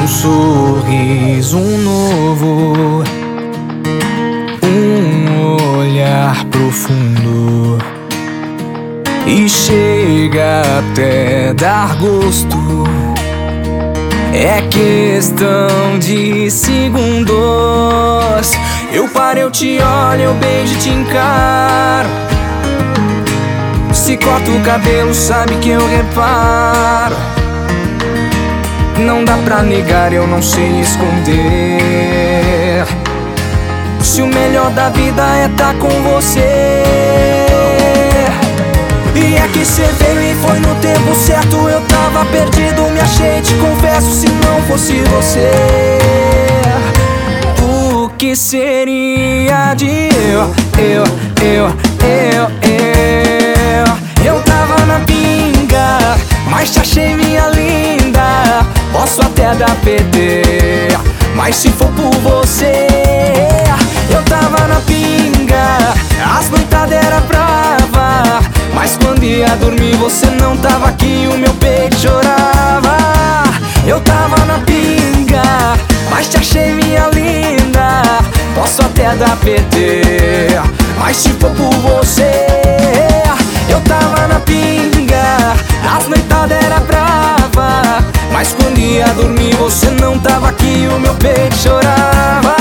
um sorriso novo, um olhar profundo, e chega até dar gosto. É questão de segundos. Eu paro, eu te olho, eu beijo e te encaro. Se corta o cabelo, sabe que eu reparo. Não dá pra negar, eu não sei esconder. Se o melhor da vida é tá com você. E é que cê veio e foi no tempo certo. Eu tava perdido, me achei, te confesso. Se não fosse você, o que seria de Eu tava na pinga, mas te achei, minha linda. Posso até dar PT, mas se for por você. Eu tava na pinga, as noitadas era brava, mas quando ia dormir você não tava aqui, o meu peito chorava. Eu tava na pinga, mas te achei, minha linda. Posso até dar PT, mas se for por você. Eu tava na pinga, as noitadas era brava, mas quando ia dormir você não tava aqui, o meu peito chorava.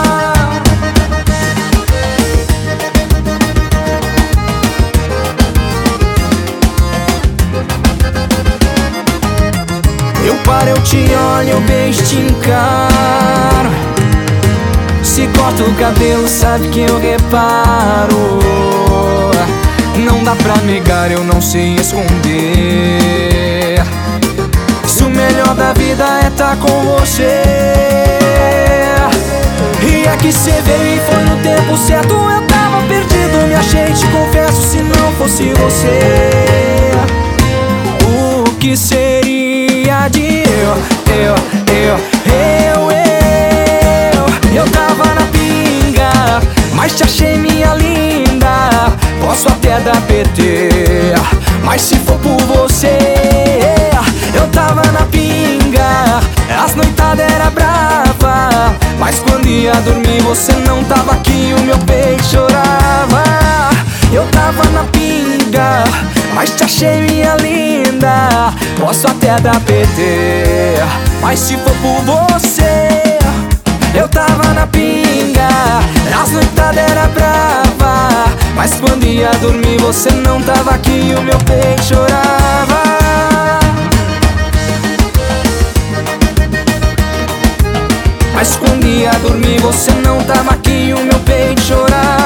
Eu paro, eu te olho, eu beijo e te encaro. Se corta o cabelo, sabe que eu reparo. Não dá pra negar, eu não sei esconder. Se o melhor da vida é tá com você. E é que cê veio e foi no tempo certo. Eu tava perdido, me achei, te confesso. Se não fosse você, o que seria de Eu tava na pinga, mas te achei, minha linda. Posso até dar PT, mas se for por você. Eu tava na pinga, as noitadas era brava, mas quando ia dormir você não tava aqui, o meu peito chorava. Eu tava na pinga, mas te achei, minha linda. Posso até dar PT, mas se for por você. Eu tava na pinga, as noitadas era brava, mas quando ia dormir você não tava aqui, o meu peito chorava. Mas quando ia dormir você não tava aqui, o meu peito chorava.